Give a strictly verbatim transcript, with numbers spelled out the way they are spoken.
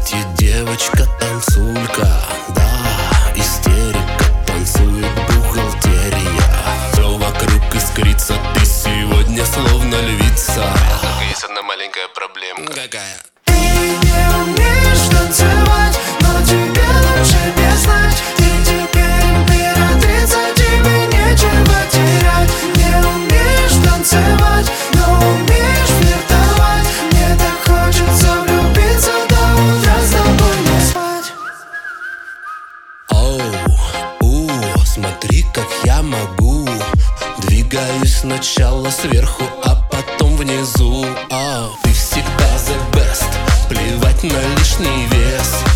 Ты девочка танцулька, да, истерика, танцует бухгалтерия. Все вокруг искрится, ты сегодня словно львица. Только есть одна маленькая проблема. Какая? Ты не умеешь танцевать, но тебе лучше не знать. Ты теперь императрица, тебе нечего терять. Не умеешь танцевать, но умеешь флиртовать. Мне так хочется влюбиться до утра с тобой не спать. Оу, у, смотри, как я могу. Двигаюсь сначала сверху, а потом внизу. Оу, ты всегда the best, плевать на лишний вес.